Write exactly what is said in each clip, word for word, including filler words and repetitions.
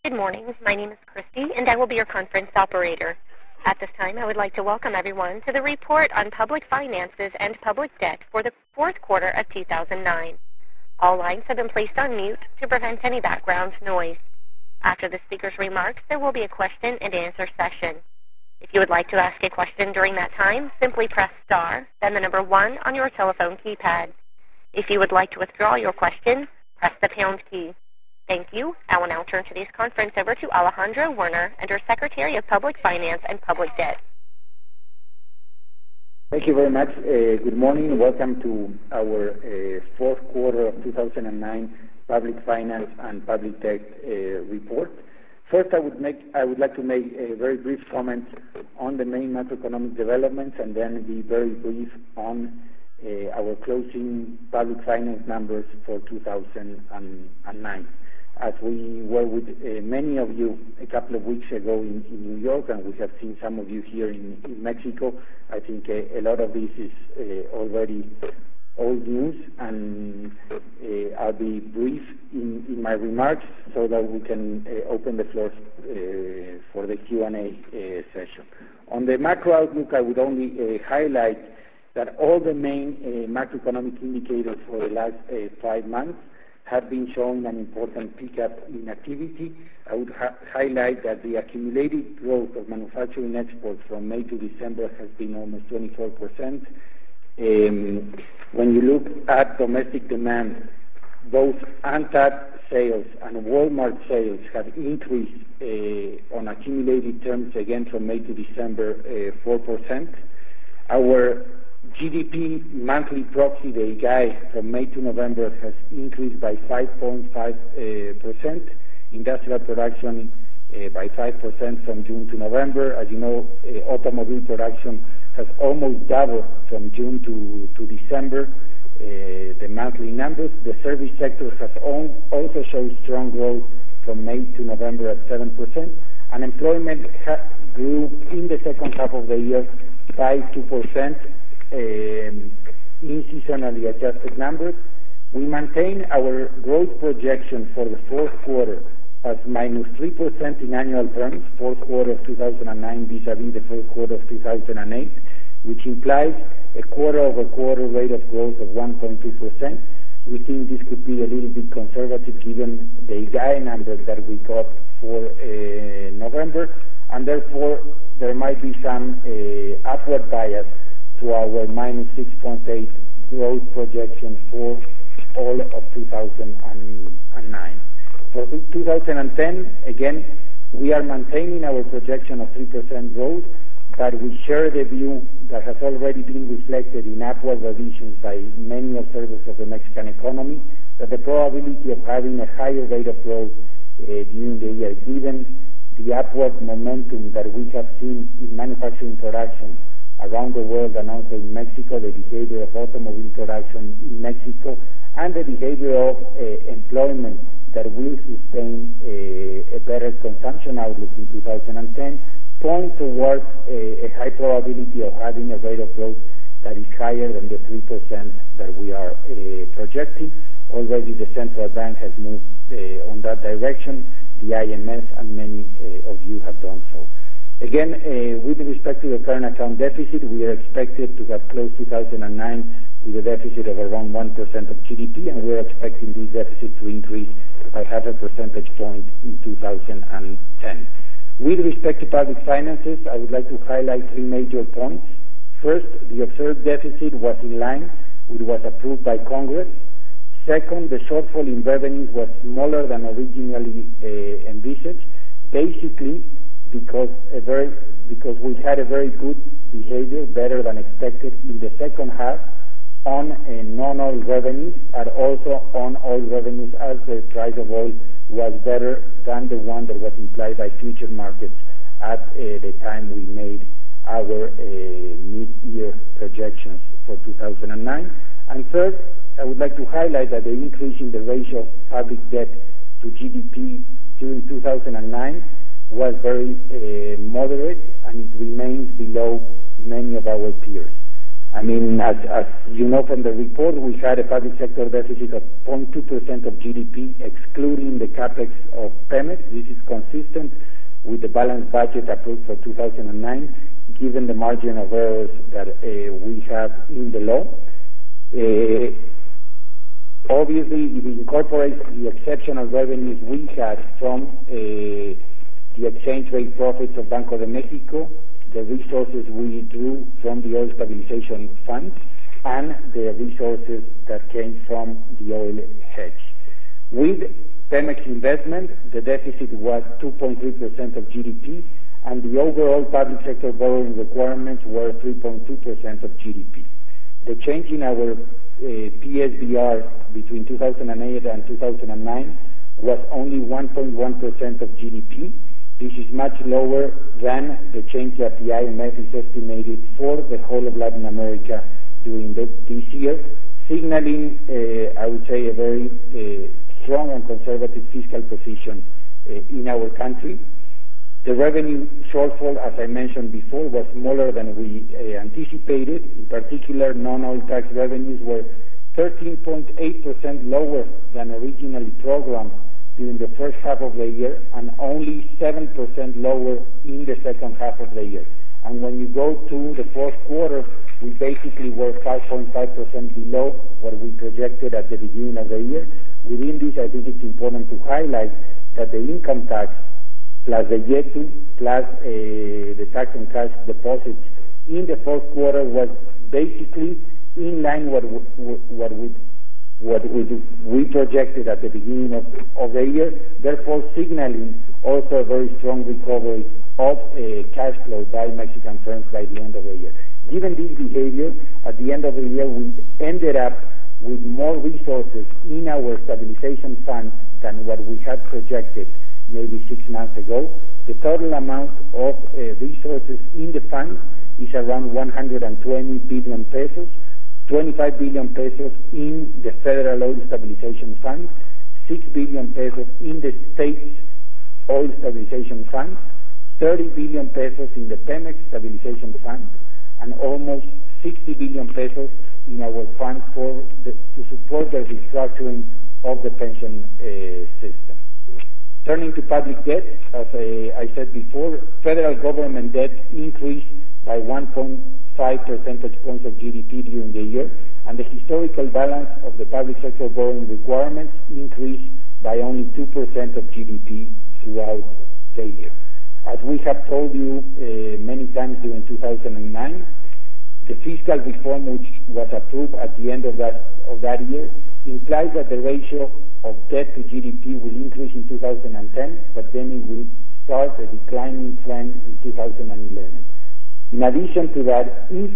Good morning. My name is Christy, and I will be your conference operator. At this time, I would like to welcome everyone to the report on public finances and public debt for the fourth quarter of two thousand nine. All lines have been placed on mute to prevent any background noise. After the speaker's remarks, there will be a question and answer session. If you would like to ask a question during that time, simply press star, then the number one on your telephone keypad. If you would like to withdraw your question, press the pound key. Thank you. I will now turn today's conference over to Alejandro Werner, Undersecretary of Public Finance and Public Debt. Thank you very much. Uh, good morning. Welcome to our uh, fourth quarter of two thousand nine Public Finance and Public Debt uh, report. First, I would make I would like to make a very brief comment on the main macroeconomic developments, and then be very brief on uh, our closing public finance numbers for two thousand nine. As we were with uh, many of you a couple of weeks ago in, in New York, and we have seen some of you here in, in Mexico, I think uh, a lot of this is uh, already old news, and uh, I'll be brief in, in my remarks so that we can uh, open the floor uh, for the Q and A uh, session. On the macro outlook, I would only uh, highlight that all the main uh, macroeconomic indicators for the last uh, five months have been showing an important pickup in activity. I would ha- highlight that the accumulated growth of manufacturing exports from May to December has been almost twenty-four percent. Um, when you look at domestic demand, both ANTAD sales and Walmart sales have increased uh, on accumulated terms again from May to December uh, four percent. Our G D P monthly proxy, the I G A, from May to November has increased by five point five percent. Uh, Industrial production uh, by five percent from June to November. As you know, uh, automobile production has almost doubled from June to, to December, uh, the monthly numbers. The service sector has also shown strong growth from May to November at seven percent. Unemployment ha- grew in the second half of the year by two percent. Um, in seasonally adjusted numbers. We maintain our growth projection for the fourth quarter as minus three percent in annual terms, fourth quarter of two thousand nine vis-a-vis the fourth quarter of two thousand eight, which implies a quarter-over-quarter rate of growth of one point two percent. We think this could be a little bit conservative given the I G A numbers that we got for uh, November, and therefore there might be some uh, upward bias to our minus six point eight growth projection for all of two thousand nine. For two thousand ten, again, we are maintaining our projection of three percent growth, but we share the view that has already been reflected in upward revisions by many observers of the Mexican economy, that the probability of having a higher rate of growth uh, during the year, given the upward momentum that we have seen in manufacturing production around the world and also in Mexico, the behavior of automobile production in Mexico, and the behavior of uh, employment that will sustain uh, a better consumption outlook in two thousand ten, point towards a, a high probability of having a rate of growth that is higher than the three percent that we are uh, projecting. Already the central bank has moved uh, on that direction, the I M F, and many uh, of you have done so. Again, uh, with respect to the current account deficit, we are expected to have closed two thousand nine with a deficit of around one percent of G D P, and we are expecting this deficit to increase by half a percentage point in two thousand ten. With respect to public finances, I would like to highlight three major points. First, the observed deficit was in line with what was approved by Congress. Second, the shortfall in revenues was smaller than originally uh, envisaged, basically because a very because we had a very good behavior, better than expected in the second half on uh, non-oil revenues, and also on oil revenues, as the price of oil was better than the one that was implied by future markets at uh, the time we made our uh, mid-year projections for two thousand nine. And third, I would like to highlight that the increase in the ratio of public debt to G D P during two thousand nine was very uh, moderate, and it remains below many of our peers. I mean, as, as you know from the report, we had a public sector deficit of zero point two percent of G D P, excluding the capex of Pemex. This is consistent with the balanced budget approved for two thousand nine, given the margin of errors that uh, we have in the law. Uh, obviously, it incorporates the exceptional revenues we had from uh, the exchange rate profits of Banco de Mexico, the resources we drew from the oil stabilization funds, and the resources that came from the oil hedge. With Pemex investment, the deficit was two point three percent of G D P, and the overall public sector borrowing requirements were three point two percent of G D P. The change in our uh, P S B R between two thousand eight and two thousand nine was only one point one percent of G D P. This is much lower than the change that the I M F is estimated for the whole of Latin America during the, this year, signaling, uh, I would say, a very uh, strong and conservative fiscal position uh, in our country. The revenue shortfall, as I mentioned before, was smaller than we uh, anticipated. In particular, non-oil tax revenues were thirteen point eight percent lower than originally programmed during the first half of the year, and only seven percent lower in the second half of the year. And when you go to the fourth quarter, we basically were five point five percent below what we projected at the beginning of the year. Within this, I think it's important to highlight that the income tax plus the Y E T U plus uh, the tax on cash deposits in the fourth quarter was basically in line with what we what we, do, we projected at the beginning of, of the year, therefore signaling also a very strong recovery of uh, cash flow by Mexican firms by the end of the year. Given this behavior, at the end of the year, we ended up with more resources in our stabilization funds than what we had projected maybe six months ago. The total amount of uh, resources in the fund is around one hundred twenty billion pesos, twenty-five billion pesos in the Federal Oil Stabilization Fund, six billion pesos in the State's Oil Stabilization Fund, thirty billion pesos in the Pemex Stabilization Fund, and almost sixty billion pesos in our fund for the, to support the restructuring of the pension uh, system. Turning to public debt, as I, I said before, federal government debt increased by one point five percentage points of G D P during the year, and the historical balance of the public sector borrowing requirements increased by only two percent of G D P throughout the year. As we have told you uh, many times during two thousand nine, the fiscal reform which was approved at the end of that, of that year implies that the ratio of debt to G D P will increase in two thousand ten, but then it will start a declining trend in two thousand eleven. In addition to that, if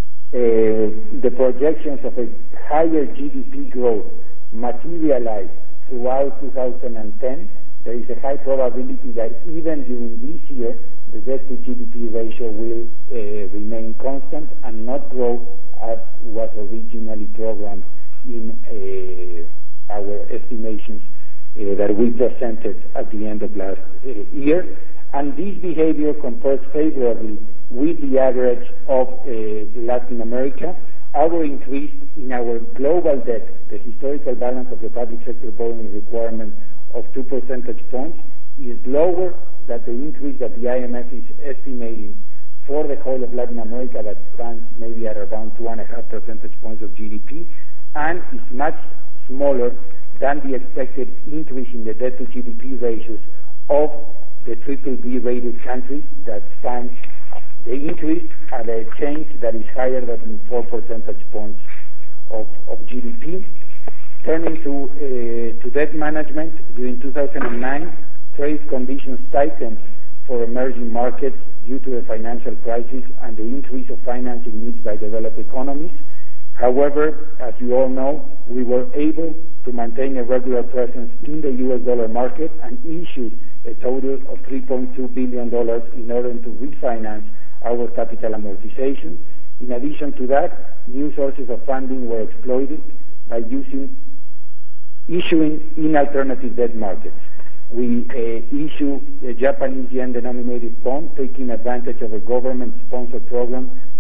uh, the projections of a higher G D P growth materialize throughout two thousand ten, there is a high probability that even during this year, the debt to G D P ratio will uh, remain constant and not grow as was originally programmed in uh, our estimations uh, that we presented at the end of last uh, year. And this behavior compares favorably with the average of uh, Latin America. Our increase in our global debt, the historical balance of the public sector borrowing requirement of two percentage points, is lower than the increase that the I M F is estimating for the whole of Latin America, that stands maybe at around two and a half percentage points of G D P, and is much smaller than the expected increase in the debt to G D P ratios of the triple B rated countries that stands the increase at a change that is higher than four percentage points of, of G D P. Turning to, uh, to debt management, during two thousand nine, trade conditions tightened for emerging markets due to the financial crisis and the increase of financing needs by developed economies. However, as you all know, we were able to maintain a regular presence in the U S dollar market and issued a total of three point two billion dollars in order to refinance our capital amortization. In addition to that, new sources of funding were exploited by using, issuing in alternative debt markets. We uh, issue a Japanese yen-denominated bond, taking advantage of a government-sponsored program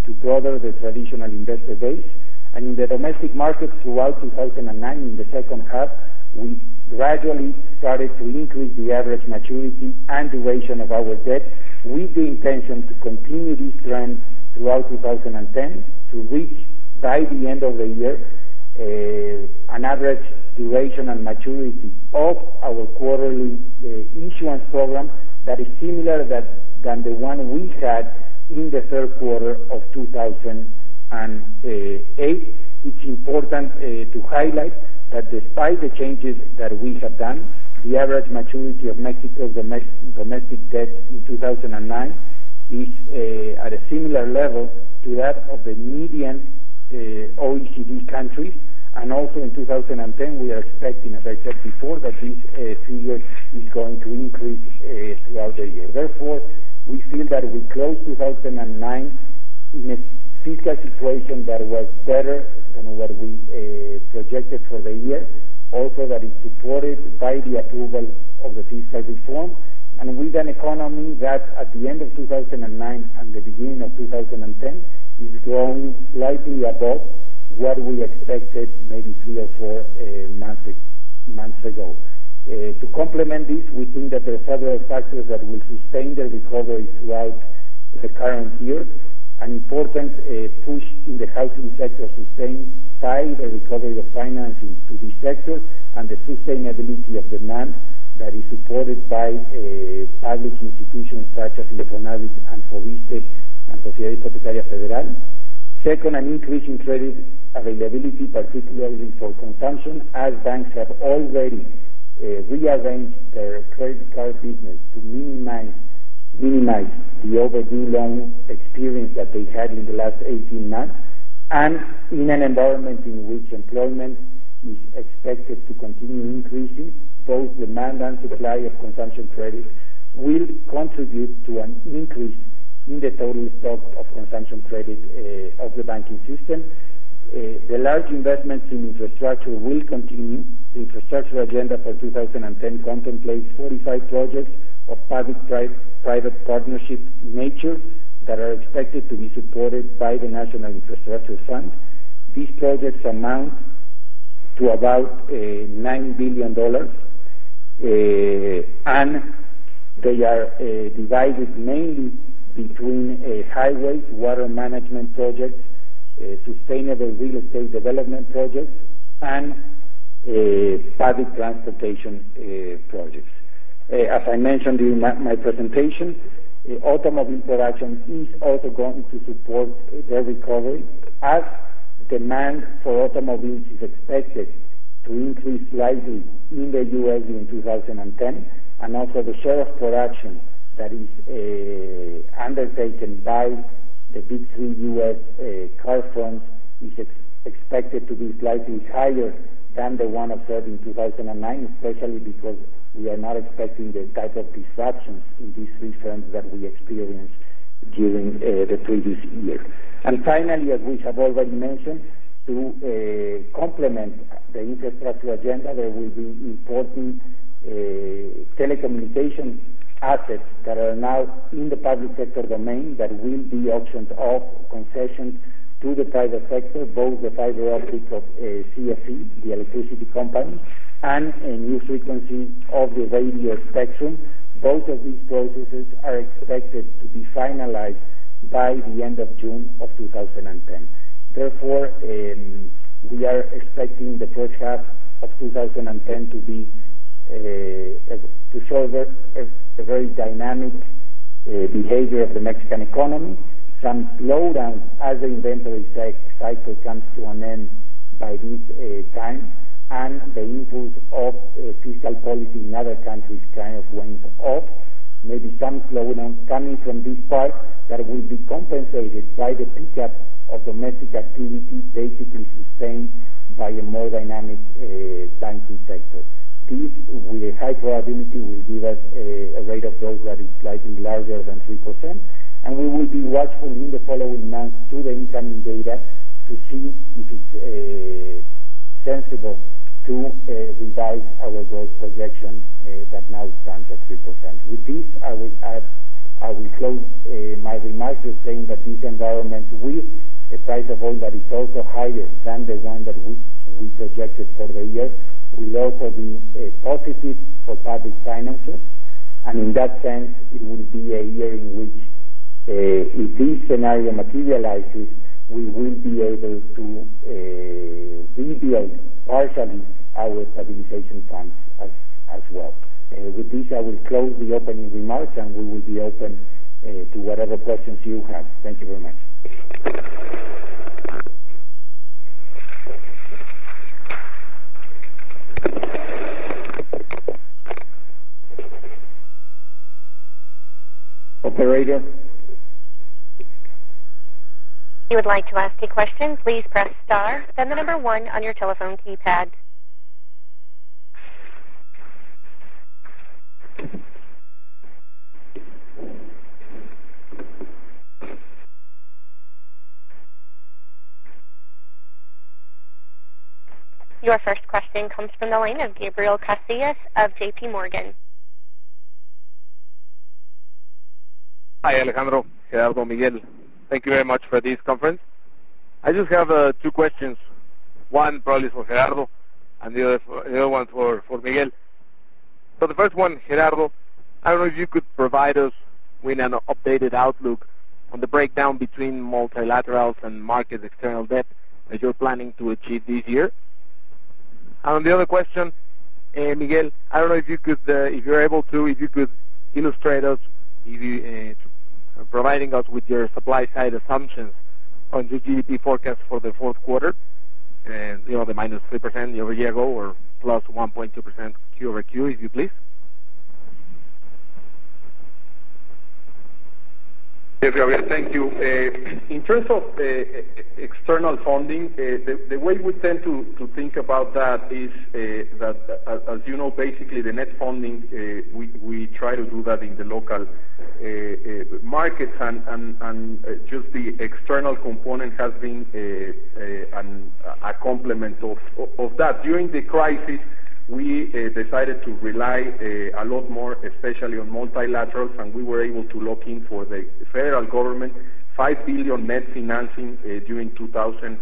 to broaden the traditional investor base. And in the domestic market throughout two thousand nine, in the second half, we gradually started to increase the average maturity and duration of our debt with the intention to continue this trend throughout two thousand ten to reach by the end of the year uh, an average duration and maturity of our quarterly uh, issuance program that is similar that, than the one we had in the third quarter of two thousand eight. It's important uh, to highlight that despite the changes that we have done, the average maturity of Mexico's domestic, domestic debt in two thousand nine is uh, at a similar level to that of the median uh, O E C D countries. And also in two thousand ten, we are expecting, as I said before, that this uh, figure is going to increase uh, throughout the year. Therefore, we feel that we closed two thousand nine in a fiscal situation that was better than what we uh, projected for the year. Also, that it's supported by the approval of the fiscal reform, and with an economy that at the end of two thousand nine and the beginning of two thousand ten is growing slightly above what we expected maybe three or four uh, months, months ago. Uh, to complement this, we think that there are several factors that will sustain the recovery throughout the current year. An important uh, push in the housing sector sustained by the recovery of financing to this sector and the sustainability of demand that is supported by uh, public institutions such as Infonavit and Fobiste and Sociedad Hipotecaria Federal. Second, an increase in credit availability, particularly for consumption, as banks have already uh, rearranged their credit card business to minimize minimize the overdue loan experience that they had in the last eighteen months, and in an environment in which employment is expected to continue increasing, both demand and supply of consumption credit will contribute to an increase in the total stock of consumption credit uh, of the banking system. Uh, the large investments in infrastructure will continue. The infrastructure agenda for two thousand ten contemplates forty-five projects of public-private partnership nature that are expected to be supported by the National Infrastructure Fund. These projects amount to about uh, nine billion dollars, uh, and they are uh, divided mainly between uh, highways, water management projects, uh, sustainable real estate development projects, and uh, public transportation uh, projects. Uh, as I mentioned during my, my presentation, uh, automobile production is also going to support uh, their recovery, as demand for automobiles is expected to increase slightly in the U S in two thousand ten, and also the share of production that is uh, undertaken by the big three U S uh, car firms is ex expected to be slightly higher than the one observed in two thousand nine, especially because we are not expecting the type of disruptions in these three firms that we experienced during uh, the previous year. And finally, as we have already mentioned, to uh, complement the infrastructure agenda, there will be important uh, telecommunication assets that are now in the public sector domain that will be auctioned off, concessions to the private sector, both the fiber optic of uh, C F E, the electricity company, and a new frequency of the radio spectrum. Both of these processes are expected to be finalized by the end of June of two thousand ten. Therefore, um, we are expecting the first half of two thousand ten to be uh, to show a, a very dynamic uh, behavior of the Mexican economy, some slowdown as the inventory cycle comes to an end by this uh, time, and the influence of uh, fiscal policy in other countries kind of wanes off. Maybe some slowdown coming from this part that will be compensated by the pickup of domestic activity, basically sustained by a more dynamic uh, banking sector. This, with a high probability, will give us a, a rate of growth that is slightly larger than three percent, and we will be watchful in the following months to the incoming data to see if it's uh, sensible to uh, revise our growth projection uh, that now stands at three percent. With this, I will add I will close uh, my remarks with saying that this environment, with a price of oil that is also higher than the one that we, we projected for the year, will also be uh, positive for public finances. And in that sense, it will be a year in which, uh, if this scenario materializes, we will be able to uh, rebuild partially our stabilization funds as, as well. Uh, with this, I will close the opening remarks, and we will be open uh, to whatever questions you have. Thank you very much. Operator. If you would like to ask a question, please press star, then the number one on your telephone keypad. Your first question comes from the line of Gabriel Casillas of J P Morgan. Hi, Alejandro, Gerardo, Miguel. Thank you very much for this conference. I just have uh, two questions. One probably for Gerardo, and the other, for, the other one for, for Miguel. So the first one, Gerardo, I don't know if you could provide us with an updated outlook on the breakdown between multilaterals and market external debt that you're planning to achieve this year. And on the other question, uh, Miguel, I don't know if you could, uh, if you're able to, if you could illustrate us, if you, uh, providing us with your supply side assumptions on your G D P forecast for the fourth quarter, and you know the minus three percent over a year ago, or plus one point two percent Q over Q, if you please. Yes, Gabriel, thank you. Uh, in terms of uh, external funding, uh, the, the way we tend to, to think about that is uh, that, uh, as you know, basically the net funding, uh, we, we try to do that in the local uh, uh, markets, and, and, and uh, just the external component has been uh, uh, an, a complement of, of that. During the crisis, we uh, decided to rely uh, a lot more, especially on multilaterals, and we were able to lock in for the federal government five billion dollars net financing uh, during two thousand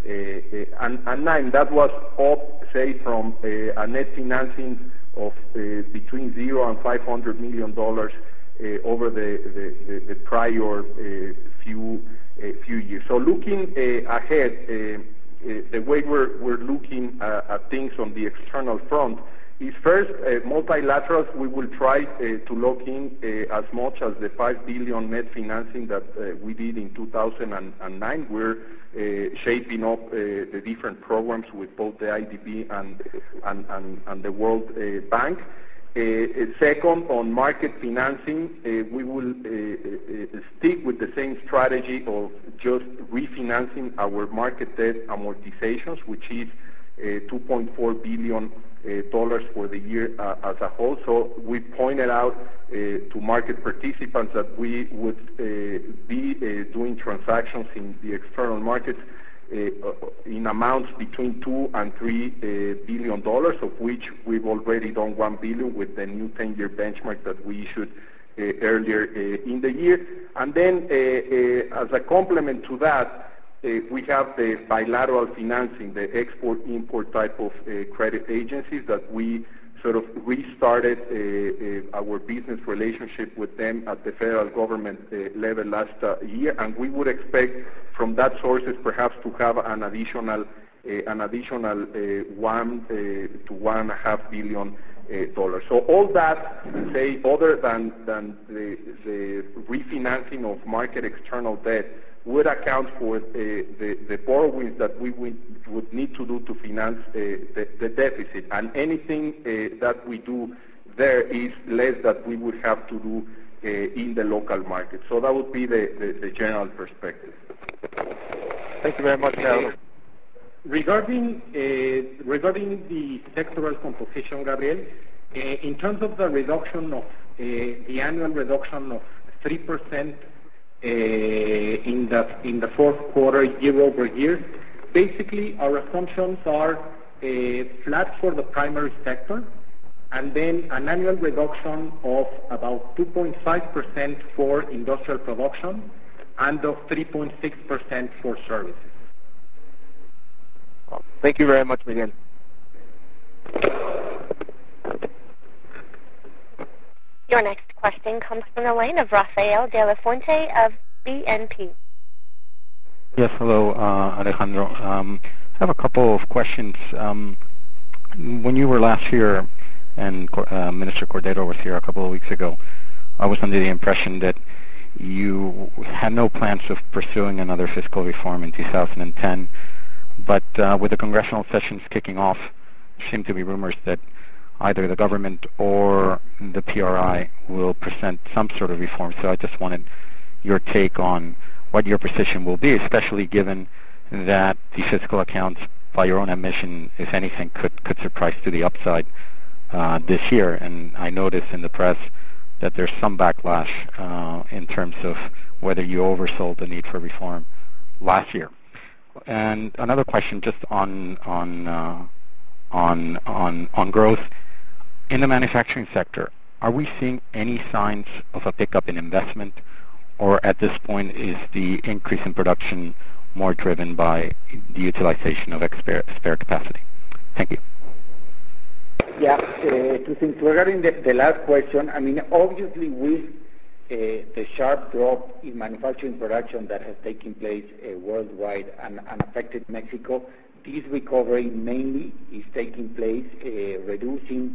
nine. That was up, say, from uh, a net financing of uh, between zero and five hundred million dollars uh, over the, the, the, the prior uh, few uh, few years. So looking uh, ahead. Uh, Uh, the way we're, we're looking uh, at things on the external front is first, uh, multilaterals, we will try uh, to lock in uh, as much as the five billion dollars net financing that uh, we did in two thousand nine. We're uh, shaping up uh, the different programs with both the I D B and, and, and, and the World uh, Bank. Uh, second, on market financing, uh, we will uh, uh, stick with the same strategy of just refinancing our market debt amortizations, which is uh, two point four billion dollars uh, for the year uh, as a whole. So we pointed out uh, to market participants that we would uh, be uh, doing transactions in the external markets Uh, in amounts between two and three uh, billion dollars, of which we've already done one billion with the new ten-year benchmark that we issued uh, earlier uh, in the year. And then, uh, uh, as a complement to that, uh, we have the bilateral financing, the export-import type of uh, credit agencies that we sort of restarted uh, uh, our business relationship with them at the federal government uh, level last uh, year, and we would expect from that sources perhaps to have an additional uh, an additional uh, one uh, to one and a half billion uh, dollars. So all that, say, other than than the, the refinancing of market external debt, would account for uh, the, the borrowings that we would, would need to do to finance uh, the, the deficit. And anything uh, that we do there is less that we would have to do uh, in the local market. So that would be the, the, the general perspective. Thank you very much, Gerardo. Uh, regarding, uh, regarding the sectoral composition, Gabriel, uh, in terms of the reduction of uh, the annual reduction of three percent Uh, in the in the fourth quarter year over year. Basically, our assumptions are uh, flat for the primary sector, and then an annual reduction of about two point five percent for industrial production and of three point six percent for services. Thank you very much, Miguel. Your next question comes from the line of Rafael de la Fuente of B N P. Yes, hello, uh, Alejandro. Um, I have a couple of questions. Um, when you were last here and uh, Minister Cordero was here a couple of weeks ago, I was under the impression that you had no plans of pursuing another fiscal reform in two thousand ten, but uh, with the congressional sessions kicking off, there seem to be rumors that either the government or the P R I will present some sort of reform. So I just wanted your take on what your position will be, especially given that the fiscal accounts, by your own admission, if anything, could, could surprise to the upside uh, this year. And I noticed in the press that there's some backlash uh, in terms of whether you oversold the need for reform last year. And another question just on on uh, on on on growth in the manufacturing sector. Are we seeing any signs of a pickup in investment, or at this point is the increase in production more driven by the utilization of spare, spare capacity? Thank you. Yeah, uh, two things. Regarding the, the last question, I mean, obviously with uh, the sharp drop in manufacturing production that has taken place uh, worldwide and, and affected Mexico, this recovery mainly is taking place uh, reducing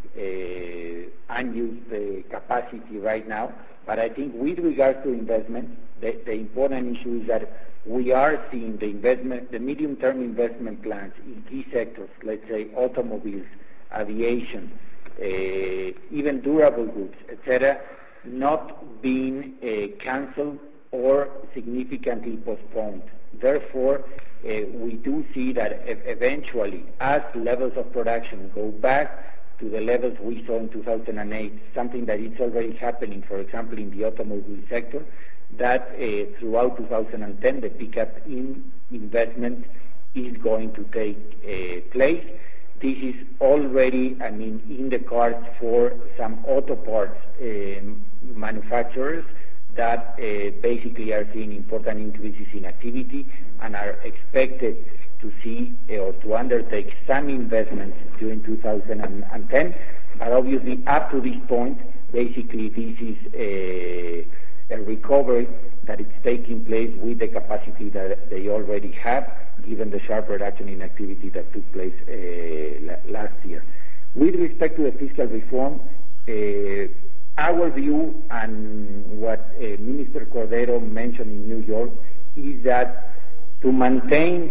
uh, unused uh, capacity right now. But I think with regards to investment, the, the important issue is that we are seeing the investment, the medium-term investment plans in key sectors, let's say automobiles, aviation, uh, even durable goods, et cetera, not being uh, cancelled or significantly postponed. Therefore, uh, we do see that eventually, as levels of production go back to the levels we saw in two thousand eight, something that is already happening, for example, in the automobile sector, that uh, throughout two thousand ten, the pickup in investment is going to take uh, place. This is already, I mean, in the cards for some auto parts uh, manufacturers that uh, basically are seeing important increases in activity and are expected to see uh, or to undertake some investments during two thousand ten. But obviously, up to this point, basically this is a, a recovery that is taking place with the capacity that they already have, given the sharp reduction in activity that took place uh, last year. With respect to the fiscal reform, uh, our view and what uh, Minister Cordero mentioned in New York is that to maintain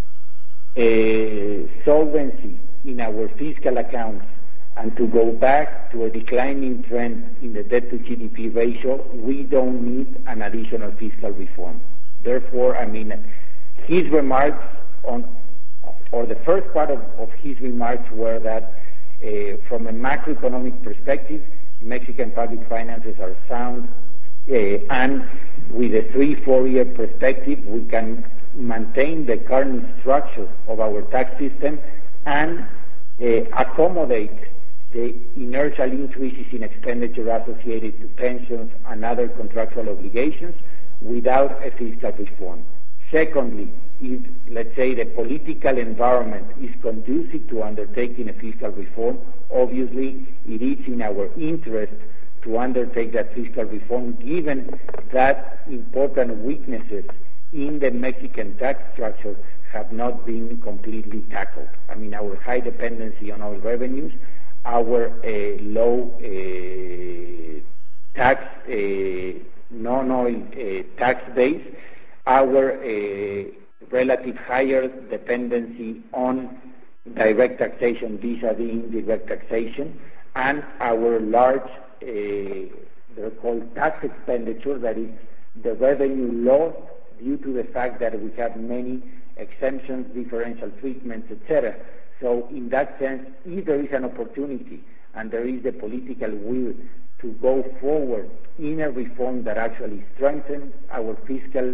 uh, solvency in our fiscal accounts and to go back to a declining trend in the debt to G D P ratio, we don't need an additional fiscal reform. Therefore, I mean, his remarks on, or the first part of, of his remarks were that uh, from a macroeconomic perspective, Mexican public finances are sound, uh, and with a three, four-year perspective, we can maintain the current structure of our tax system and uh, accommodate the inertial increases in expenditure associated to pensions and other contractual obligations without a fiscal reform. Secondly, if, let's say, the political environment is conducive to undertaking a fiscal reform, obviously it is in our interest to undertake that fiscal reform, given that important weaknesses in the Mexican tax structure have not been completely tackled. I mean, our high dependency on oil revenues, our uh, low uh, tax, uh, non-oil uh, tax base, our uh, relative higher dependency on direct taxation vis-a-vis indirect taxation, and our large, uh, they're called tax expenditure, that is the revenue loss due to the fact that we have many exemptions, differential treatments, et cetera. So in that sense, if there is an opportunity and there is the political will to go forward in a reform that actually strengthens our fiscal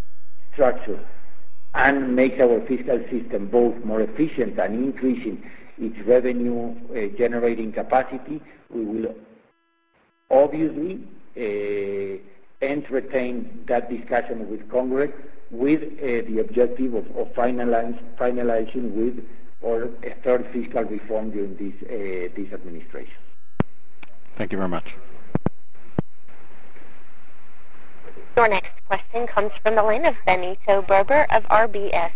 structure and makes our fiscal system both more efficient and increasing its revenue uh, generating capacity. We will obviously uh, entertain that discussion with Congress with uh, the objective of, of finalize, finalizing with or a third fiscal reform during this, uh, this administration. Thank you very much. Your next question comes from the line of Benito Berber of R B S.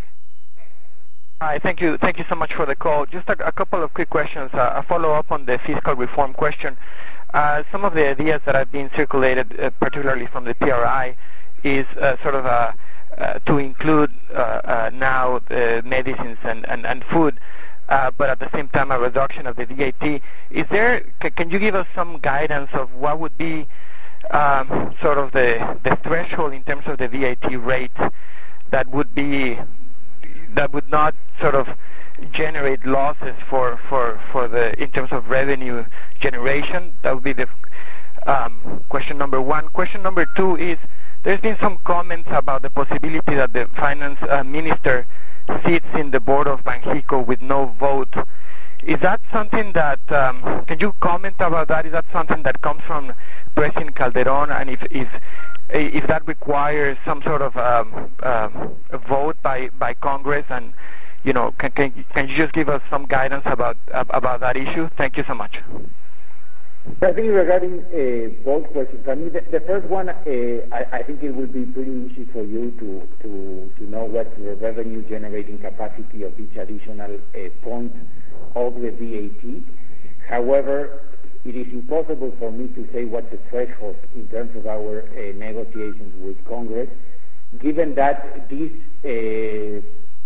Hi, thank you. Thank you so much for the call. Just a, a couple of quick questions. Uh, a follow-up on the fiscal reform question. Uh, some of the ideas that have been circulated, uh, particularly from the P R I, is uh, sort of a, uh, to include uh, uh, now uh, medicines and, and, and food, uh, but at the same time a reduction of the V A T. Is there? C- can you give us some guidance of what would be um, sort of the, the threshold in terms of the V A T rate that would be that would not sort of generate losses for, for, for the in terms of revenue generation? That would be the um, question number one. Question number two is, there's been some comments about the possibility that the finance uh, minister sits in the board of Banxico with no vote. Is that something that, um, can you comment about that? Is that something that comes from President Calderon, and if, if if that requires some sort of um, um, a vote by, by Congress, and you know, can, can can you just give us some guidance about about that issue? Thank you so much. I think regarding uh, both questions, I mean, the, the first one, uh, I, I think it will be pretty easy for you to to, to know what the revenue generating capacity of each additional uh, point of the V A T. However, it is impossible for me to say what the threshold in terms of our uh, negotiations with Congress, given that this, uh,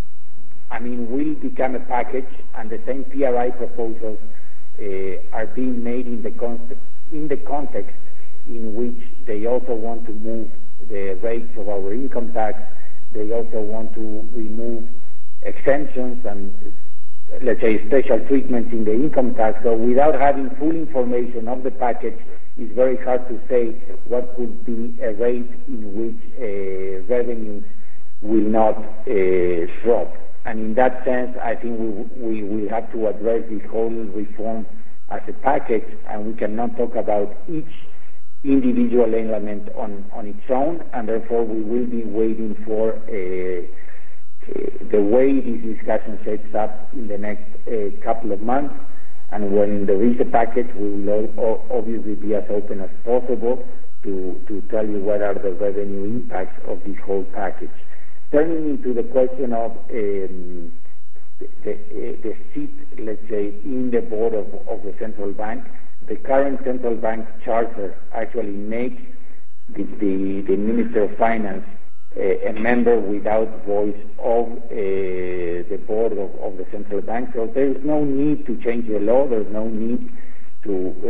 I mean, will become a package, and the same P R I proposals uh, are being made in the, con- in the context in which they also want to move the rates of our income tax. They also want to remove exemptions and, let's say, special treatment in the income tax. So without having full information of the package, it's very hard to say what could be a rate in which uh, revenues will not uh, drop. And in that sense, I think we, we will have to address this whole reform as a package, and we cannot talk about each individual element on, on its own, and therefore we will be waiting for a Uh, the way this discussion sets up in the next uh, couple of months, and when there is a package, we will all, obviously be as open as possible to, to tell you what are the revenue impacts of this whole package. Turning into the question of um, the, the, the seat, let's say, in the board of, of the central bank, the current central bank charter actually makes the, the, the Minister of Finance a member without voice of uh, the board of, of the central bank. So there is no need to change the law. There is no need to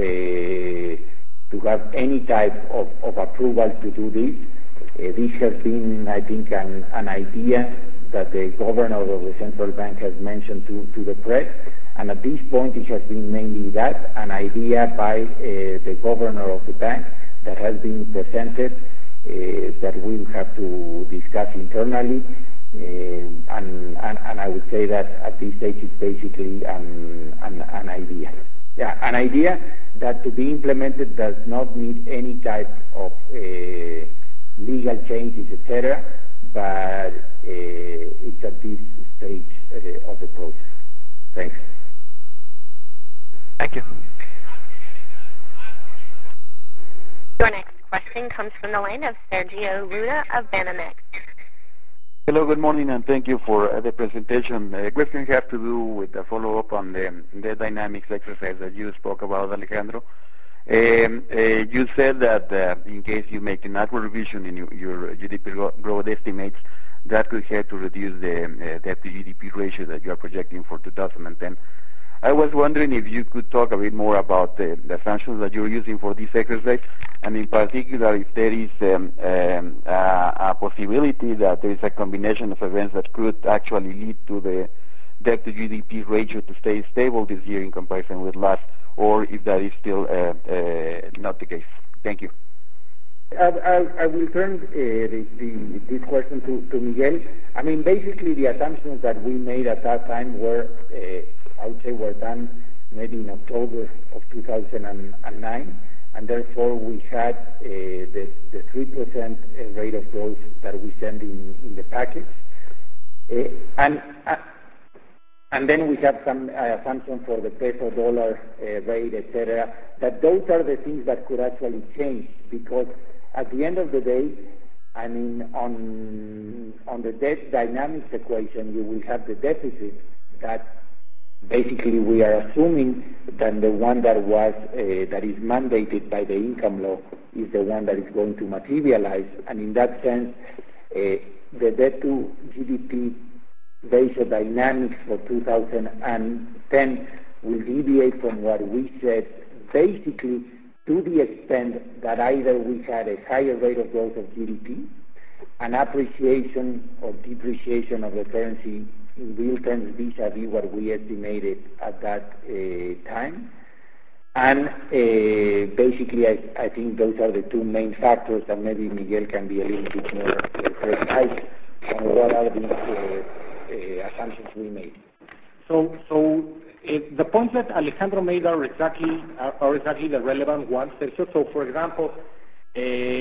uh, to have any type of, of approval to do this. Uh, this has been, I think, an, an idea that the governor of the central bank has mentioned to, to the press. And at this point, it has been mainly that, an idea by uh, the governor of the bank that has been presented, Uh, that we'll have to discuss internally, uh, and, and, and I would say that at this stage it's basically an, an, an idea. Yeah, an idea that to be implemented does not need any type of uh, legal changes, et cetera, but uh, it's at this stage uh, of the process. Thanks. Thank you. Your next question comes from the line of Sergio Luna of Banamex. Hello, good morning, and thank you for uh, the presentation. The question has to do with the follow-up on the, the dynamics exercise that you spoke about, Alejandro. Um, uh, you said that uh, in case you make an upward revision in your, your G D P growth estimates, that could help to reduce the uh, debt to G D P ratio that you are projecting for two thousand ten. I was wondering if you could talk a bit more about the, the assumptions that you're using for this exercise, and in particular if there is um, um, a, a possibility that there is a combination of events that could actually lead to the debt to G D P ratio to stay stable this year in comparison with last, or if that is still uh, uh, not the case. Thank you. I, I, I will turn uh, the, the, this question to, to Miguel. I mean, basically the assumptions that we made at that time were, uh, I would say, were done maybe in October of two thousand nine, and therefore we had uh, the, the three percent rate of growth that we sent in, in the package. Uh, and uh, and then we have some uh, assumptions for the peso dollar uh, rate, et cetera, that those are the things that could actually change, because at the end of the day, I mean, on on the debt dynamics equation, you will have the deficit that basically we are assuming that the one that was uh, that is mandated by the income law is the one that is going to materialize, and in that sense, uh, the debt to G D P ratio dynamics for two thousand ten will deviate from what we said, basically to the extent that either we had a higher rate of growth of G D P, an appreciation or depreciation of the currency in real terms vis-a-vis what we estimated at that uh, time. And uh, basically, I, I think those are the two main factors, and maybe Miguel can be a little bit more uh, precise on what are these uh, uh, assumptions we made. So, so uh, the points that Alejandro made are exactly are, are exactly the relevant ones. So, so for example, uh,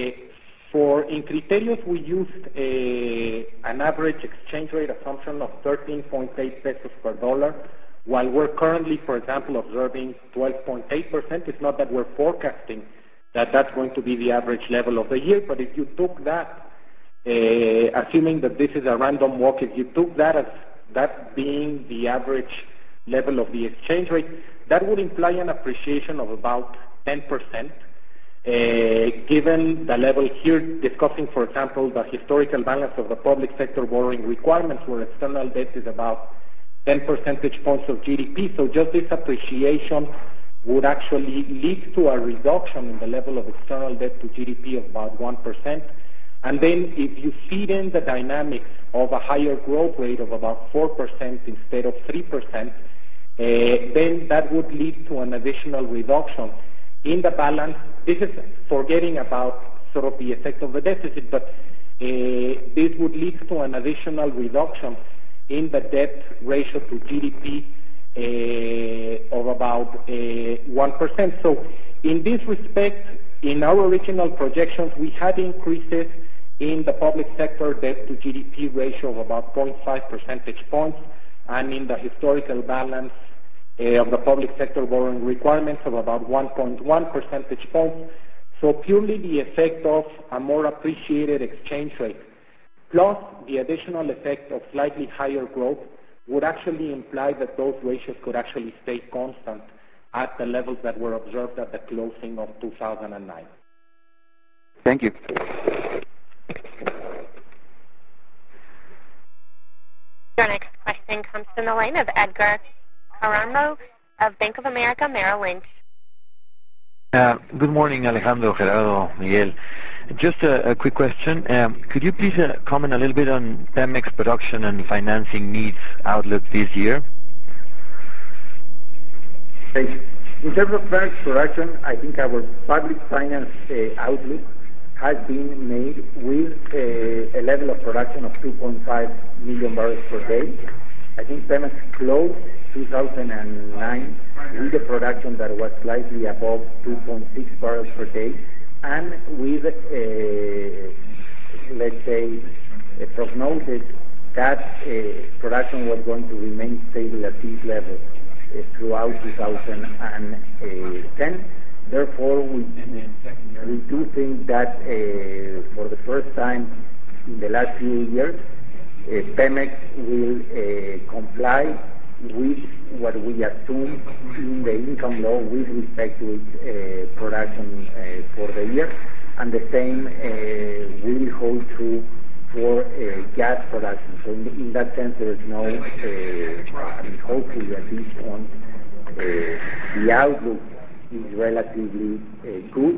for in criterios we used uh, an average exchange rate assumption of thirteen point eight pesos per dollar, while we're currently, for example, observing twelve point eight percent. It's not that we're forecasting that that's going to be the average level of the year, but if you took that, uh, assuming that this is a random walk, if you took that as that being the average level of the exchange rate, that would imply an appreciation of about ten percent. Uh, given the level here, discussing, for example, the historical balance of the public sector borrowing requirements, where external debt is about ten percentage points of G D P. So just this appreciation would actually lead to a reduction in the level of external debt to G D P of about one percent. And then if you feed in the dynamics of a higher growth rate of about four percent instead of three percent, uh, then that would lead to an additional reduction in the balance. This is forgetting about sort of the effect of the deficit, but uh, this would lead to an additional reduction in the debt ratio to G D P uh, of about uh, one percent. So in this respect, in our original projections, we had increases in the public sector debt to G D P ratio of about zero point five percentage points, and in the historical balance Uh, of the public sector borrowing requirements of about one point one percentage points. So purely the effect of a more appreciated exchange rate plus the additional effect of slightly higher growth would actually imply that those ratios could actually stay constant at the levels that were observed at the closing of two thousand nine. Thank you. Your next question comes from the line of Edgar Caranmo of Bank of America Merrill Lynch. Uh, good morning, Alejandro, Gerardo, Miguel. Just a, a quick question. Um, could you please uh, comment a little bit on Pemex production and financing needs outlook this year? In terms of Pemex production, I think our public finance uh, outlook has been made with uh, a level of production of two point five million barrels per day. I think Pemex closed two thousand nine with a production that was slightly above two point six barrels per day, and with, uh, let's say, a prognosis that uh, production was going to remain stable at this level uh, throughout two thousand ten. Therefore, we, we do think that uh, for the first time in the last few years, uh, Pemex will uh, comply with what we assume in the income law with respect to its uh, production uh, for the year, and the same uh, will hold true for uh, gas production. So in, in that sense, there is no, uh, I mean, hopefully at this point, uh, the outlook is relatively uh, good,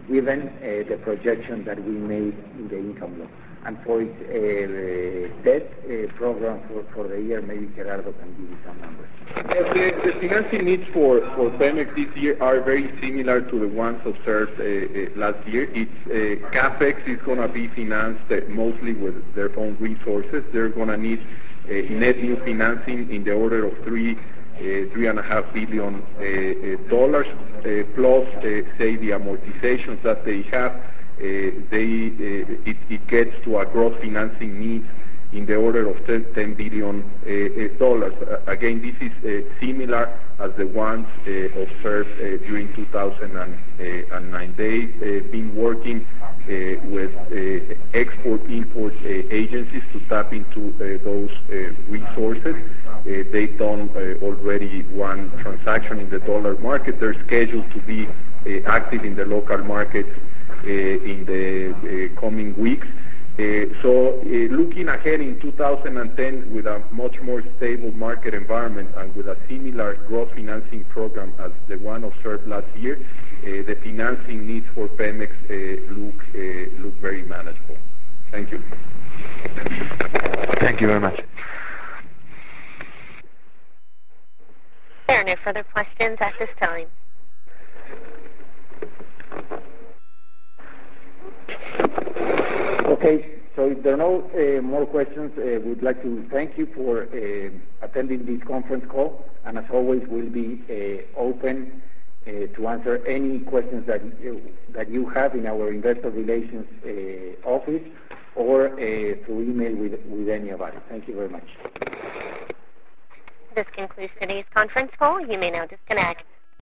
given uh, the projection that we made in the income law. And for its uh, debt uh, program for, for the year, maybe Gerardo can give you some numbers. Yes, the, the financing needs for, for Pemex this year are very similar to the ones observed uh, uh, last year. It's uh, CAPEX is going to be financed uh, mostly with their own resources. They're going to need uh, net new financing in the order of three, uh, three and a half billion uh, uh, dollars, uh, plus uh, say the amortizations that they have. Uh, they, uh, it, it gets to a gross financing need in the order of ten billion dollars. Uh, uh, again, this is uh, similar as the ones uh, observed uh, during two thousand nine. They've uh, been working uh, with uh, export-import uh, agencies to tap into uh, those uh, resources. Uh, they've done uh, already one transaction in the dollar market. They're scheduled to be uh, active in the local markets Uh, in the uh, coming weeks. Uh, so uh, looking ahead in two thousand ten with a much more stable market environment and with a similar gross financing program as the one observed last year, uh, the financing needs for Pemex uh, look, uh, look very manageable. Thank you. Thank you very much. There are no further questions at this time. Okay, so if there are no uh, more questions, uh, we'd like to thank you for uh, attending this conference call, and as always, we'll be uh, open uh, to answer any questions that you, that you have in our investor relations uh, office or uh, through email with, with any of us. Thank you very much. This concludes today's conference call. You may now disconnect.